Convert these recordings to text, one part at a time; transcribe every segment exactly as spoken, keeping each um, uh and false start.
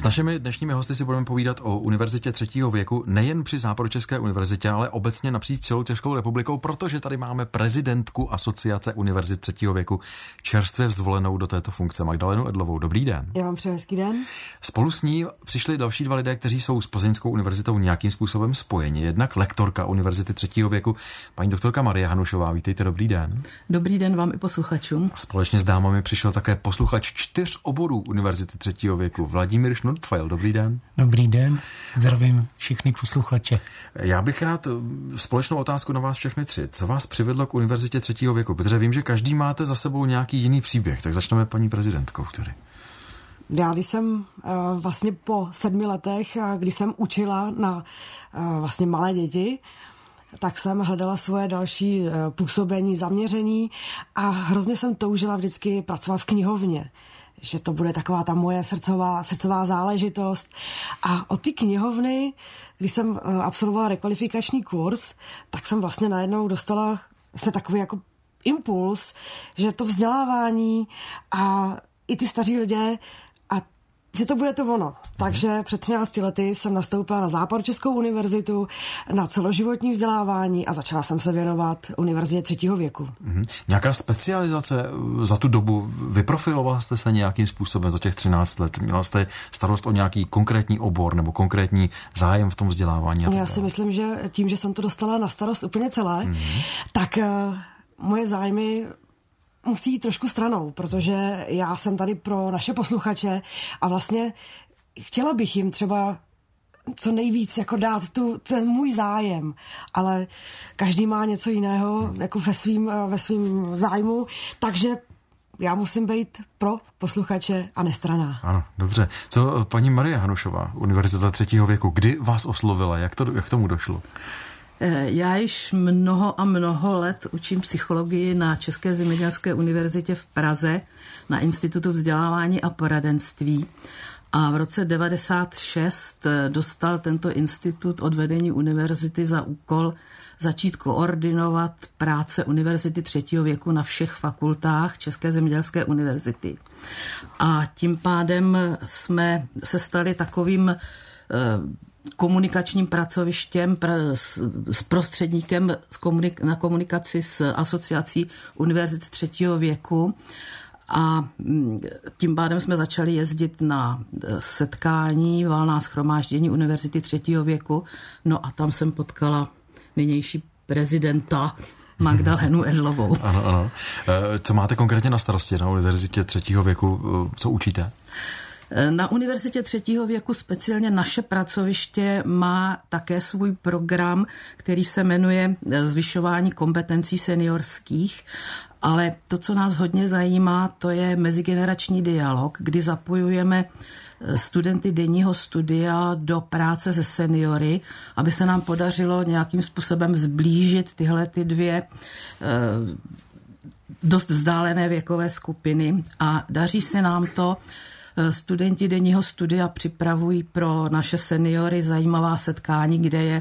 našimi dnešními hosty si budeme povídat o univerzitě třetího věku, nejen při Západočeské univerzitě, ale obecně napříč celou Českou republikou, protože tady máme prezidentku Asociace univerzit třetího věku, čerstvě zvolenou do této funkce Magdalenu Edlovou. Dobrý den. Já vám přeji hezký den. Spolu s ní přišli další dva lidé, kteří jsou s Plzeňskou univerzitou nějakým způsobem spojeni. Jednak lektorka univerzity třetího věku, paní doktorka Marie Hanušová. Vítejte, dobrý den. Dobrý den vám i posluchačům. A společně s dámami přišel také posluchač čtyř oborů univerzity třetího věku, Vladimír Schnurpfeil. Dobrý den. Dobrý den, zdravím všechny posluchače. Já bych rád společnou otázku na vás všechny tři. Co vás přivedlo k univerzitě třetího věku? Protože vím, že každý máte za sebou nějaký jiný příběh, tak začneme paní prezidentkou. Tedy. Já když jsem uh, vlastně po sedmi letech, uh, kdy jsem učila na uh, vlastně malé děti, tak jsem hledala svoje další uh, působení, zaměření a hrozně jsem toužila vždycky pracovat v knihovně. Že to bude taková ta moje srdcová, srdcová záležitost. A od ty knihovny, když jsem uh, absolvovala rekvalifikační kurz, tak jsem vlastně najednou dostala vlastně takový jako impuls, že to vzdělávání a i ty staří lidé a že to bude to ono. Takže před třinácti lety jsem nastoupila na Západočeskou univerzitu na celoživotní vzdělávání a začala jsem se věnovat univerzitě třetího věku. Mm-hmm. Nějaká specializace za tu dobu? Vyprofilovala jste se nějakým způsobem za těch třináct let? Měla jste starost o nějaký konkrétní obor nebo konkrétní zájem v tom vzdělávání? Já si myslím, že tím, že jsem to dostala na starost úplně celé, mm-hmm. tak uh, moje zájmy musí jít trošku stranou, protože já jsem tady pro naše posluchače a vlastně chtěla bych jim třeba co nejvíc jako dát tu, ten můj zájem, ale každý má něco jiného jako ve svým, ve svým zájmu, takže já musím být pro posluchače a nestranná. Ano, dobře. Co paní Marie Hanušová, Univerzita třetího věku, kdy vás oslovila? Jak to, jak tomu došlo? Já již mnoho a mnoho let učím psychologii na České zemědělské univerzitě v Praze na Institutu vzdělávání a poradenství. A v roce devadesát šest dostal tento institut od vedení univerzity za úkol začít koordinovat práce univerzity třetího věku na všech fakultách České zemědělské univerzity. A tím pádem jsme se stali takovým komunikačním pracovištěm, s prostředníkem na komunikaci s Asociací univerzit třetího věku a tím pádem jsme začali jezdit na setkání, valná shromáždění univerzity třetího věku, no a tam jsem potkala nynější prezidenta Magdalenu Edlovou. Ano, ano. Co máte konkrétně na starosti na univerzitě třetího věku? Co učíte? Na univerzitě třetího věku speciálně naše pracoviště má také svůj program, který se jmenuje Zvyšování kompetencí seniorských, ale to, co nás hodně zajímá, to je mezigenerační dialog, kdy zapojujeme studenty denního studia do práce se seniory, aby se nám podařilo nějakým způsobem zblížit tyhle ty dvě dost vzdálené věkové skupiny a daří se nám to. Studenti denního studia připravují pro naše seniory zajímavá setkání, kde je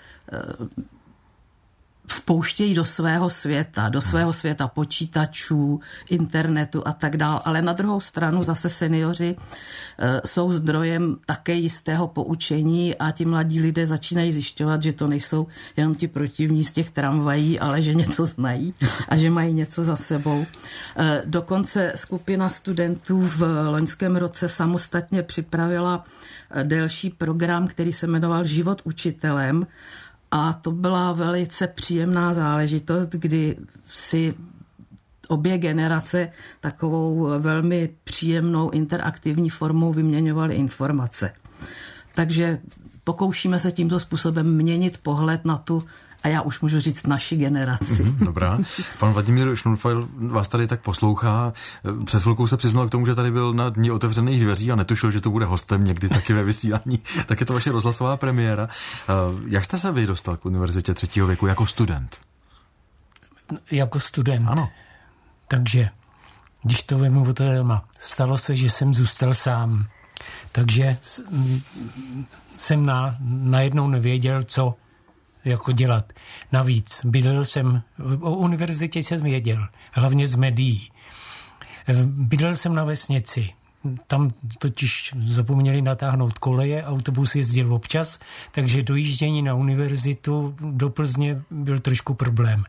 vpouštějí do svého světa, do svého světa počítačů, internetu a tak dále. Ale na druhou stranu zase seniori jsou zdrojem také jistého poučení a ti mladí lidé začínají zjišťovat, že to nejsou jenom ti protivní z těch tramvají, ale že něco znají a že mají něco za sebou. Dokonce skupina studentů v loňském roce samostatně připravila delší program, který se jmenoval Život učitelem. A to byla velice příjemná záležitost, kdy si obě generace takovou velmi příjemnou interaktivní formou vyměňovaly informace. Takže pokoušíme se tímto způsobem měnit pohled na tu, a já už můžu říct, naši generaci. Mm, dobrá. Pan Vladimír Schnurpfeil vás tady tak poslouchá. Před chvilkou se přiznal k tomu, že tady byl na dní otevřených dveří a netušil, že to bude hostem někdy taky ve vysílání. Tak je to vaše rozhlasová premiéra. Jak jste se vy dostal k univerzitě třetího věku jako student? Jako student. Ano. Takže, když to vemu od doma, stalo se, že jsem zůstal sám. Takže jsem na, najednou nevěděl, co jako dělat. Navíc bydlel jsem, o univerzitě jsem věděl, hlavně z médií. Bydlel jsem na vesnici, tam totiž zapomněli natáhnout koleje, autobus jezdil občas, takže dojíždění na univerzitu do Plzně byl trošku problém.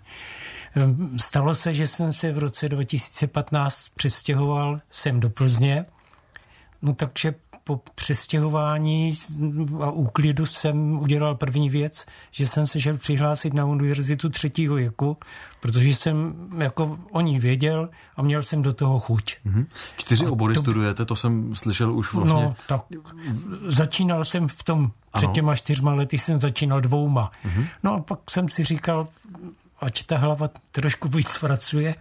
Stalo se, že jsem se v roce dva tisíce patnáct přestěhoval sem do Plzně, no takže po přestěhování a úklidu jsem udělal první věc, že jsem se šel přihlásit na univerzitu třetího věku, protože jsem jako o ní věděl a měl jsem do toho chuť. Mm-hmm. Čtyři a obory to... studujete, to jsem slyšel už vlastně. No, tak začínal jsem v tom před těma čtyřma lety jsem začínal dvouma. Mm-hmm. No a pak jsem si říkal, ať ta hlava trošku víc pracuje,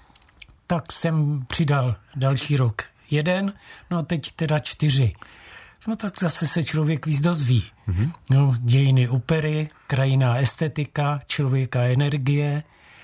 tak jsem přidal další rok jeden, no a teď teda čtyři. No tak zase se člověk víc dozví. Mm-hmm. No, dějiny opery, krajinná estetika, člověka energie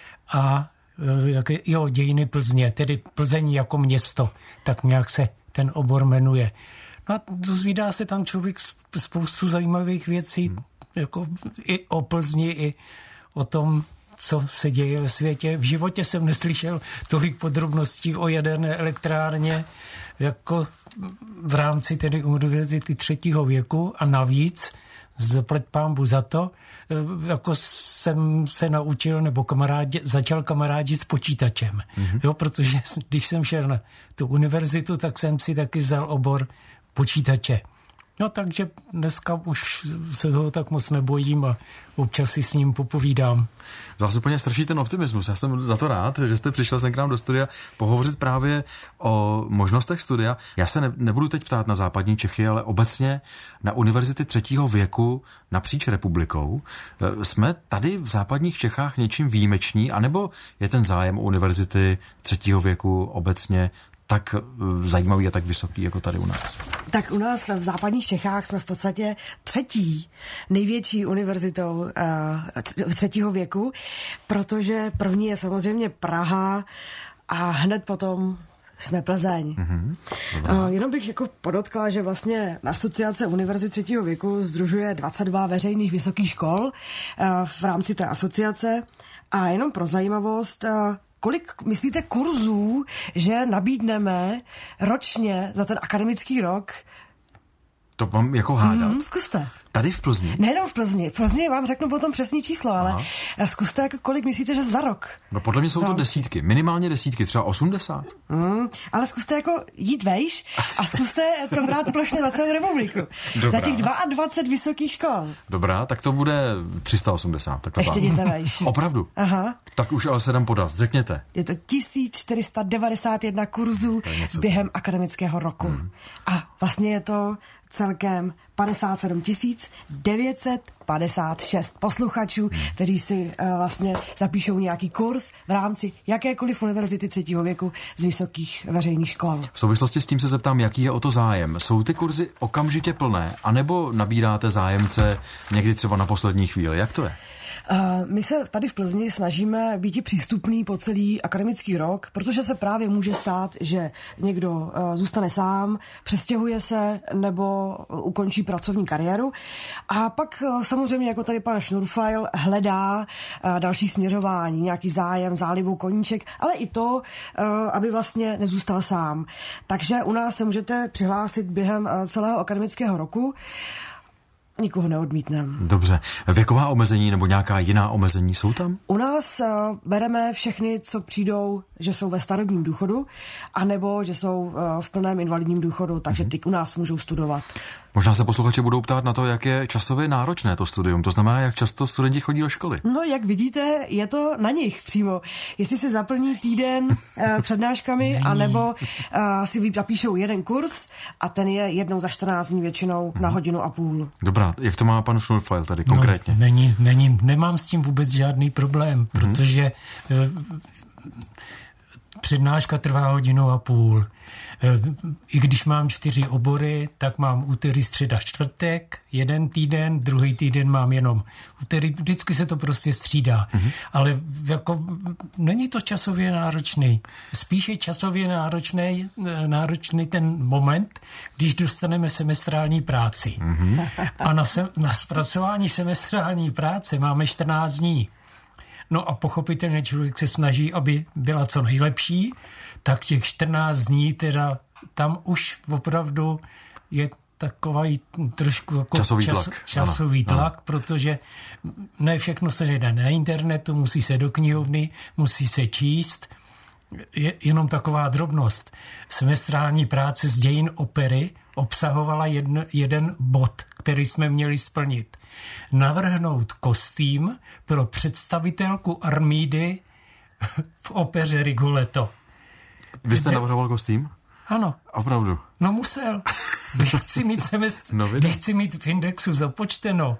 a jo, dějiny Plzně, tedy Plzeň jako město, tak nějak se ten obor jmenuje. No a dozvídá se tam člověk spoustu zajímavých věcí, mm. jako i o Plzni, i o tom, co se děje ve světě. V životě jsem neslyšel tolik podrobností o jaderné elektrárně jako v rámci tedy univerzity třetího věku a navíc, zaplet pánbu za to, jako jsem se naučil nebo kamarádi, začal kamarádit s počítačem. Mm-hmm. Jo, protože když jsem šel na tu univerzitu, tak jsem si taky vzal obor počítače. No takže dneska už se toho tak moc nebojím a občas si s ním popovídám. Z vás úplně straší ten optimismus. Já jsem za to rád, že jste přišel sem k nám do studia pohovořit právě o možnostech studia. Já se ne, nebudu teď ptát na západní Čechy, ale obecně na univerzity třetího věku napříč republikou. Jsme tady v západních Čechách něčím výjimeční, anebo je ten zájem o univerzity třetího věku obecně tak zajímavý a tak vysoký jako tady u nás? Tak u nás v západních Čechách jsme v podstatě třetí největší univerzitou uh, třetího věku, protože první je samozřejmě Praha a hned potom jsme Plzeň. Mm-hmm. Uh, jenom bych jako podotkla, že vlastně Asociace univerzit třetího věku sdružuje dvacet dva veřejných vysokých škol uh, v rámci té asociace a jenom pro zajímavost, uh, kolik myslíte kurzů, že nabídneme ročně za ten akademický rok? To mám jako hádat. Mm, zkuste. Tady v Plzni? Nejenom v Plzni. V Plzni vám řeknu potom přesný číslo, ale Aha. zkuste, jako kolik myslíte, že za rok? No podle mě jsou to desítky. Minimálně desítky, třeba osmdesát. Mm, ale zkuste jako jít vejš a zkuste to brát plošně za celou republiku. Dobrá. Za těch dvacet dva vysokých škol. Dobrá, tak to bude tři sta osmdesát. Tak ještě jděte vejš. Opravdu? Aha. Tak už ale se dám podat. Řekněte. Je to tisíc čtyři sta devadesát jedna kurzů během to. akademického roku. Mm. A vlastně je to celkem padesát sedm tisíc devět set padesát šest posluchačů, hmm. kteří si uh, vlastně zapíšou nějaký kurz v rámci jakékoliv univerzity třetího věku z vysokých veřejných škol. V souvislosti s tím se zeptám, jaký je o to zájem. Jsou ty kurzy okamžitě plné, anebo nabíráte zájemce někdy třeba na poslední chvíli? Jak to je? Uh, my se tady v Plzni snažíme být přístupný po celý akademický rok, protože se právě může stát, že někdo uh, zůstane sám, přestěhuje se nebo ukončí pracovní kariéru a pak uh, samozřejmě jako tady pan Schnurfeil hledá uh, další směřování, nějaký zájem, zálibu, koníček, ale i to, uh, aby vlastně nezůstal sám. Takže u nás se můžete přihlásit během uh, celého akademického roku. Nikoho neodmítneme. Dobře. Věková omezení nebo nějaká jiná omezení jsou tam? U nás uh, bereme všechny, co přijdou, že jsou ve starobním důchodu, anebo že jsou uh, v plném invalidním důchodu, takže mm-hmm. ty u nás můžou studovat. Možná se posluchači budou ptát na to, jak je časově náročné to studium. To znamená, jak často studenti chodí do školy. No, jak vidíte, je to na nich přímo. Jestli si zaplní týden uh, přednáškami, anebo uh, si zapíšou jeden kurz a ten je jednou za čtrnáct dní většinou mm-hmm. na hodinu a půl. Dobrá, jak to má pan Schnurfeil tady konkrétně? No, není, není, nemám s tím vůbec žádný problém, mm-hmm. protože uh, přednáška trvá hodinu a půl. I když mám čtyři obory, tak mám úterý, středa, čtvrtek, jeden týden, druhý týden mám jenom úterý, vždycky se to prostě střídá. Mm-hmm. Ale jako není to časově náročný. Spíše časově náročný, náročný ten moment, když dostaneme semestrální práci. Mm-hmm. A na, sem, na zpracování semestrální práce máme čtrnáct dní. No a pochopitelně člověk se snaží, aby byla co nejlepší, tak těch čtrnáct dní teda tam už opravdu je takový trošku jako časový čas, tlak, časový ano, tlak ano. Protože ne všechno se jde na internetu, musí se do knihovny, musí se číst. Je jenom taková drobnost. Semestrální práce z dějin opery obsahovala jedno, jeden bod, který jsme měli splnit. Navrhnout kostým pro představitelku Armídy v opeře Rigoletto. Vy jste navrhoval kostým? Ano. Opravdu? No musel. Když chci mít semestr, no, když chci mít v indexu započteno,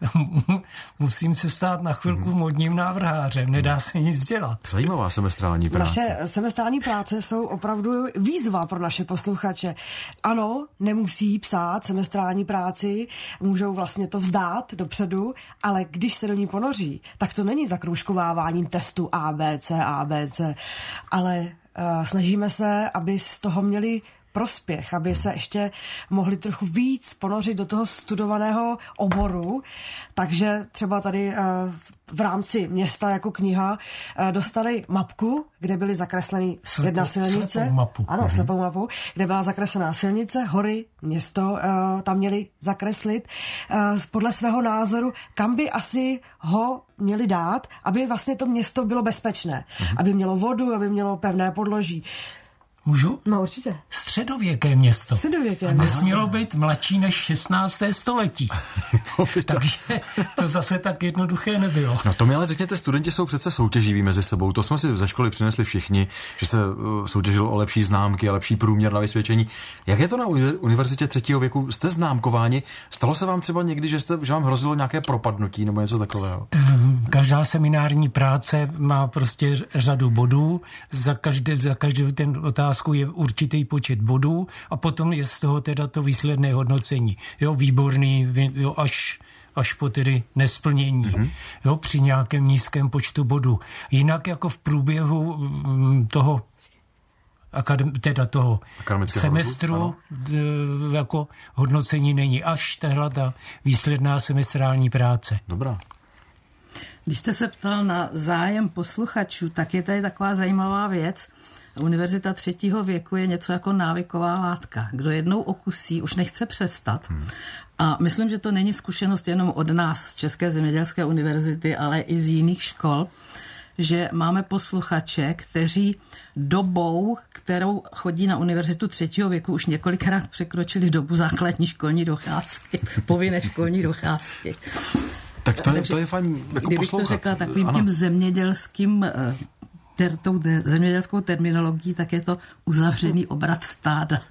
musím se stát na chvilku modním návrhářem, nedá se nic dělat. Zajímavá semestrální práce. Naše semestrální práce jsou opravdu výzva pro naše posluchače. Ano, nemusí psát semestrální práci, můžou vlastně to vzdát dopředu, ale když se do ní ponoří, tak to není zakroužkováváním testu A, B, C, A, B, C, ale uh, snažíme se, aby z toho měli prospěch, aby se ještě mohli trochu víc ponořit do toho studovaného oboru. Takže třeba tady v rámci města jako kniha dostali mapku, kde byly zakresleny Slepo, jedna silnice. Slepou mapu. Ano, mm-hmm. slepou mapu, kde byla zakreslená silnice, hory, město tam měli zakreslit podle svého názoru, kam by asi ho měli dát, aby vlastně to město bylo bezpečné. Mm-hmm. Aby mělo vodu, aby mělo pevné podloží. Můžu? No určitě. Středověké město. Středověké a nesmělo být mladší než šestnácté století. Takže to zase tak jednoduché nebylo. No to mi ale řekněte, studenti jsou přece soutěživí mezi sebou. To jsme si ze školy přinesli všichni, že se soutěžilo o lepší známky a lepší průměr na vysvědčení. Jak je to na univerzitě třetího věku? Jste známkováni? Stalo se vám třeba někdy, že, jste, že vám hrozilo nějaké propadnutí nebo něco takového? Každá seminární práce má prostě řadu bodů. Za každé, za každou ten otázku je určitý počet bodů a potom je z toho teda to výsledné hodnocení. Jo, výborný, jo, až, až po tedy nesplnění. Mm-hmm. Jo, při nějakém nízkém počtu bodů. Jinak jako v průběhu toho akadem, teda toho semestru d, jako hodnocení není. Až tahle ta výsledná semestrální práce. Dobrá. Když jste se ptal na zájem posluchačů, tak je tady taková zajímavá věc. Univerzita třetího věku je něco jako návyková látka. Kdo jednou okusí, už nechce přestat. Hmm. A myslím, že to není zkušenost jenom od nás z České zemědělské univerzity, ale i z jiných škol, že máme posluchače, kteří dobou, kterou chodí na univerzitu třetího věku, už několikrát překročili dobu základní školní docházky, povinné školní docházky. Tak to je, to je fajn jako Kdybych poslouchat. to řekla takovým ano. tím zemědělským ter, tou zemědělskou terminologií, tak je to uzavřený obrat stáda.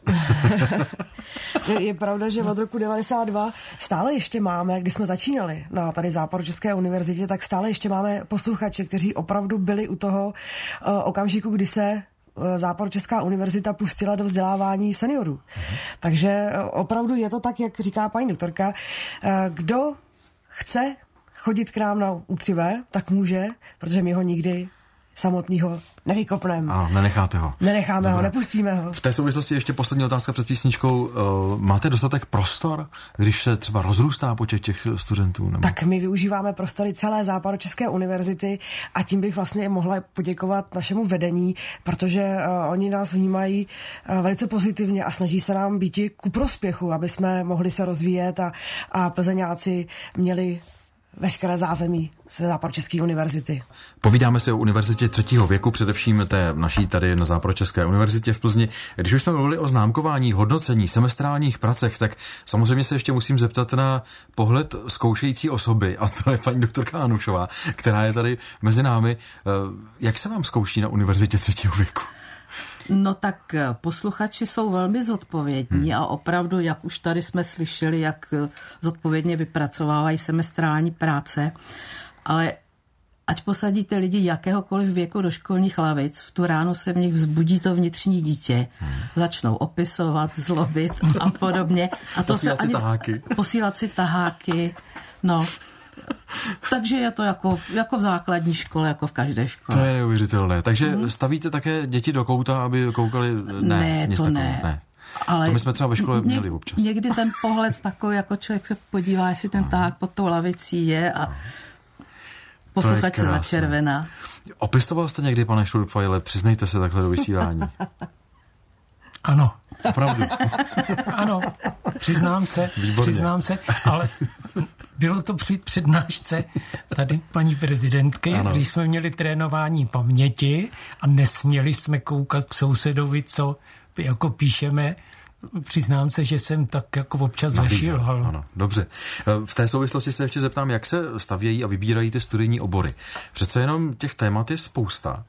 je, je pravda, že od roku devadesát dva stále ještě máme, když jsme začínali na tady Západočeské univerzitě, tak stále ještě máme posluchače, kteří opravdu byli u toho uh, okamžiku, kdy se Západočeská univerzita pustila do vzdělávání seniorů. Mhm. Takže opravdu je to tak, jak říká paní doktorka. Kdo chce chodit k nám na U tři V, tak může, protože my ho nikdy samotného nevykopneme. Ano, nenecháte ho. Nenecháme Dobré. ho, nepustíme ho. V té souvislosti ještě poslední otázka před písničkou. Uh, máte dostatek prostor, když se třeba rozrůstá počet těch studentů? Nebo? Tak my využíváme prostory celé Západočeské univerzity a tím bych vlastně mohla poděkovat našemu vedení, protože uh, oni nás vnímají uh, velice pozitivně a snaží se nám být ku prospěchu, aby jsme mohli se rozvíjet a, a plzeňáci měli veškeré zázemí ze Západočeské univerzity. Povídáme si o univerzitě třetího věku, především té naší tady na Západočeské univerzitě v Plzni. Když už jsme mluvili o známkování, hodnocení, semestrálních pracech, tak samozřejmě se ještě musím zeptat na pohled zkoušející osoby, a to je paní doktorka Anušová, která je tady mezi námi. Jak se vám zkouší na univerzitě třetího věku? No tak posluchači jsou velmi zodpovědní hmm. a opravdu, jak už tady jsme slyšeli, jak zodpovědně vypracovávají semestrální práce, ale ať posadíte lidi jakéhokoliv věku do školních lavic, v tu ráno se v nich vzbudí to vnitřní dítě, hmm. začnou opisovat, zlobit a podobně. A to posílat se si ani... taháky. Posílat si taháky, no... Takže je to jako, jako v základní škole, jako v každé škole. To je neuvěřitelné. Takže hmm. stavíte také děti do kouta, aby koukali? Ne, ne to ne. ne. Ale to my jsme třeba ve škole ně, měli občas. Někdy ten pohled takový, jako člověk se podívá, jestli ten tahák pod tou lavicí je a Posluchač se začervená. Opisoval jste někdy, pane Šurpfajle, přiznejte se takhle do vysílání. Ano. Opravdu. Ano, přiznám se, Výborně. přiznám se, ale bylo to při přednášce tady paní prezidentky, ano. Když jsme měli trénování paměti a nesměli jsme koukat k sousedovi, co jako píšeme. Přiznám se, že jsem tak jako občas zašilhal. Ano, dobře. V té souvislosti se ještě zeptám, jak se stavějí a vybírají ty studijní obory. Přece jenom těch témat je spousta.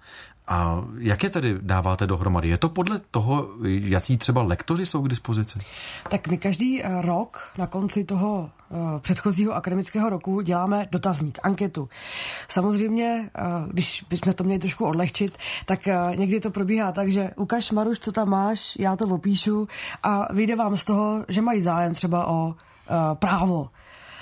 A jak je tedy dáváte dohromady? Je to podle toho, jací třeba lektoři jsou k dispozici? Tak my každý rok na konci toho předchozího akademického roku děláme dotazník, anketu. Samozřejmě, když bychom to měli trošku odlehčit, tak někdy to probíhá tak, že ukaž, Maruš, co tam máš, já to opíšu a vyjde vám z toho, že mají zájem třeba o právo.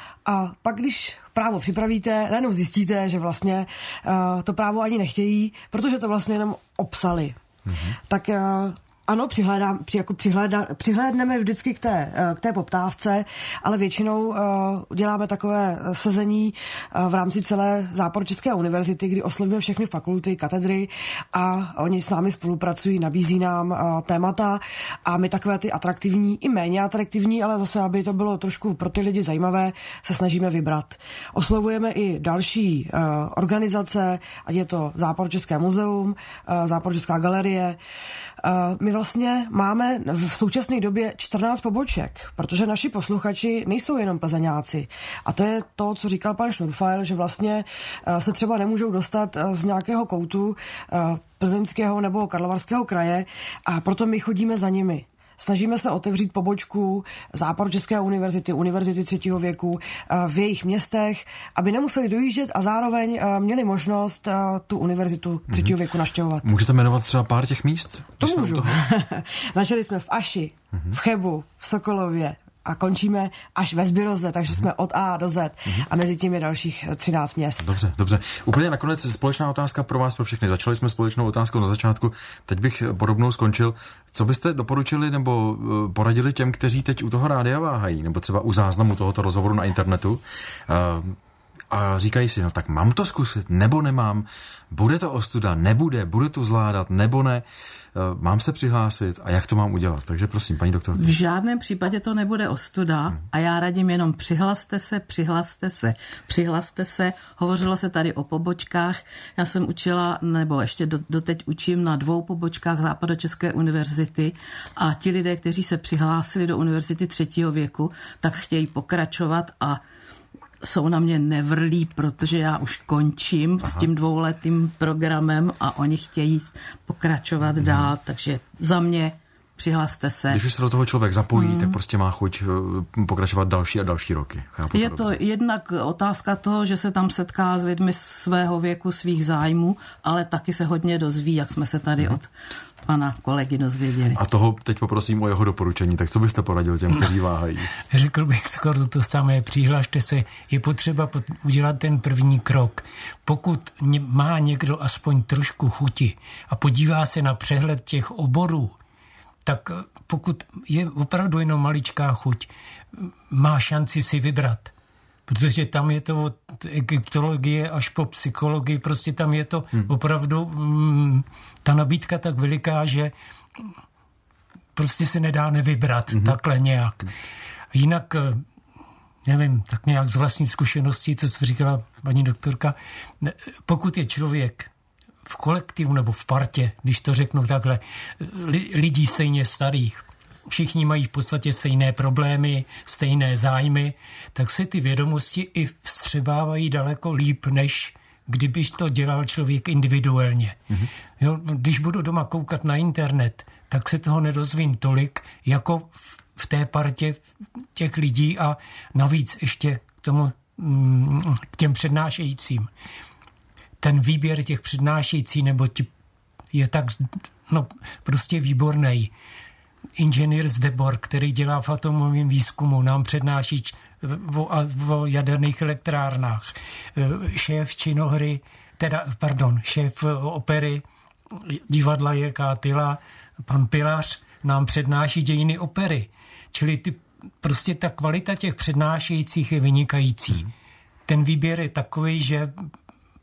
A pak, když právo připravíte, najednou zjistíte, že vlastně uh, to právo ani nechtějí, protože to vlastně jenom obsali. Mm-hmm. Tak uh, ano, přihlédám, při, jako přihlédá, přihlédneme vždycky k té, k té poptávce, ale většinou uh, děláme takové sezení uh, v rámci celé Západočeské univerzity, kdy oslovíme všechny fakulty, katedry a oni s námi spolupracují, nabízí nám uh, témata a my takové ty atraktivní i méně atraktivní, ale zase, aby to bylo trošku pro ty lidi zajímavé, se snažíme vybrat. Oslovujeme i další uh, organizace, ať je to Západočeské muzeum, uh, Západočeská galerie. Uh, my vlastně máme v současné době čtrnáct poboček, protože naši posluchači nejsou jenom plzeňáci. A to je to, co říkal pan Šurpfajl, že vlastně uh, se třeba nemůžou dostat uh, z nějakého koutu uh, plzeňského nebo karlovarského kraje a proto my chodíme za nimi. Snažíme se otevřít pobočku Západočeské univerzity, univerzity třetího věku v jejich městech, aby nemuseli dojíždět a zároveň měli možnost tu univerzitu třetího věku navštěvovat. Můžete jmenovat třeba pár těch míst? To můžu. Začali jsme v Aši, v Chebu, v Sokolově, a končíme až ve Zbyroze, takže jsme od A do Z a mezi tím je dalších třináct měst. Dobře, dobře. Úplně nakonec společná otázka pro vás, pro všechny. Začali jsme společnou otázkou na začátku, teď bych podobnou skončil. Co byste doporučili nebo poradili těm, kteří teď u toho rádia váhají, nebo třeba u záznamu tohoto rozhovoru na internetu a říkají si, no tak mám to zkusit, nebo nemám, bude to ostuda, nebude, bude to zvládat, nebo ne, mám se přihlásit a jak to mám udělat. Takže prosím, paní doktorka. V žádném případě to nebude ostuda hmm. a já radím jenom přihlaste se, přihlaste se, přihlaste se. Hovořilo se tady o pobočkách. Já jsem učila, nebo ještě do, doteď učím na dvou pobočkách Západočeské univerzity a ti lidé, kteří se přihlásili do univerzity třetího věku, tak chtějí pokračovat a jsou na mě nevrlí, protože já už končím Aha. s tím dvouletým programem a oni chtějí pokračovat hmm. dál, takže za mě přihlaste se. Když už se do toho člověk zapojí, hmm. tak prostě má chuť pokračovat další a další roky. Chápu Je to, to jednak otázka toho, že se tam setká s lidmi svého věku, svých zájmů, ale taky se hodně dozví, jak jsme se tady hmm. od pana kolegy dozvěděli. A toho teď poprosím o jeho doporučení. Tak co byste poradil těm, kteří váhají? Řekl bych skoro to samé. Přihlašte se. Je potřeba udělat ten první krok. Pokud má někdo aspoň trošku chuti a podívá se na přehled těch oborů, tak pokud je opravdu jenom maličká chuť, má šanci si vybrat. Protože tam je to od egyptologie až po psychologii, prostě tam je to hmm. opravdu mm, ta nabídka tak veliká, že prostě se nedá nevybrat hmm. takhle nějak. Jinak, nevím, tak nějak z vlastní zkušeností, to, co říkala paní doktorka, pokud je člověk v kolektivu nebo v partě, když to řeknu takhle, lidí stejně starých, všichni mají v podstatě stejné problémy, stejné zájmy, tak se ty vědomosti i vstřebávají daleko líp, než kdybyž to dělal člověk individuálně. Mm-hmm. Jo, když budu doma koukat na internet, tak se toho nedozvím tolik, jako v té partě těch lidí a navíc ještě k tomu, k těm přednášejícím. Ten výběr těch přednášejících nebo ti je tak no, prostě výborný. Inženýr Zdebor, který dělá v atomovém výzkumu, nám přednáší o, o jaderných elektrárnách. Šéf činohry, teda, pardon, šéf opery divadla J K Tyla, pan Pilař, nám přednáší dějiny opery. Čili ty, prostě ta kvalita těch přednášejících je vynikající. Ten výběr je takový, že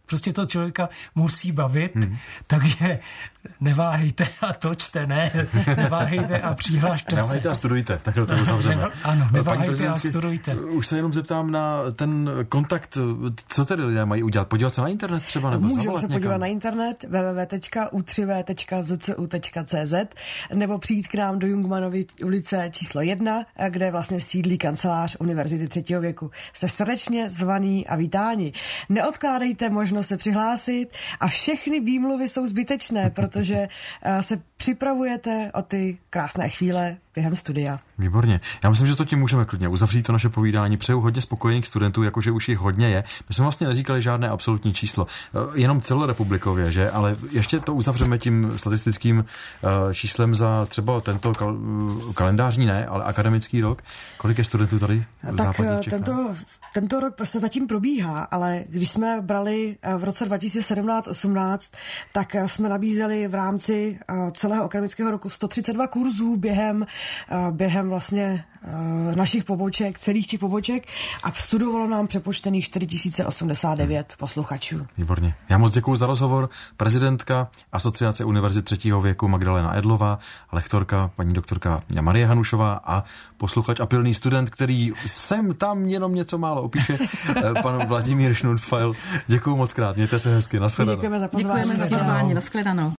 Prostě to člověka musí bavit, hmm. takže neváhejte a točte, ne, neváhejte a přihlašte se. Neváhejte a studujte, takhle to uzavřeme. Ne, ano, neváhejte a studujte. Už se jenom zeptám na ten kontakt, co tedy lidé mají udělat? Podívat se na internet třeba? Nebo můžou se podívat někam? na internet w w w tečka u tři v tečka z c u tečka c z nebo přijít k nám do Jungmannovy ulice číslo jedna, kde vlastně sídlí kancelář Univerzity třetího věku. Jste srdečně zvaný a vítáni. Neodkládejte možnost se přihlásit a všechny výmluvy jsou zbytečné, protože se připravujete o ty krásné chvíle během studia. Výborně. Já myslím, že to tím můžeme klidně uzavřít to naše povídání. Přeju hodně spokojených studentů, jakože už jich hodně je. My jsme vlastně neříkali žádné absolutní číslo, jenom celorepublikově, že? Ale ještě to uzavřeme tím statistickým číslem za třeba tento kal- kalendářní ne, ale akademický rok. Kolik je studentů tady v západních Čechách? Tento, tento rok prostě zatím probíhá, ale když jsme brali v roce dva tisíce sedmnáct osmnáct, tak jsme nabízeli v rámci celého akademického roku sto třicet dva kurzů během během vlastně našich poboček, celých těch poboček a studovalo nám přepočtených čtyři tisíce osmdesát devět posluchačů. Výborně. Já moc děkuji za rozhovor. Prezidentka Asociace univerzit třetího věku Magdalena Edlová, lektorka paní doktorka Marie Hanušová a posluchač a pilný student, který sem tam jenom něco málo opíše, pan Vladimír Schnunpfeil. Děkuji moc krát. Mějte se hezky. Nashledanou. Děkujeme za pozvání. Děkujeme za pozvání. Nashledanou.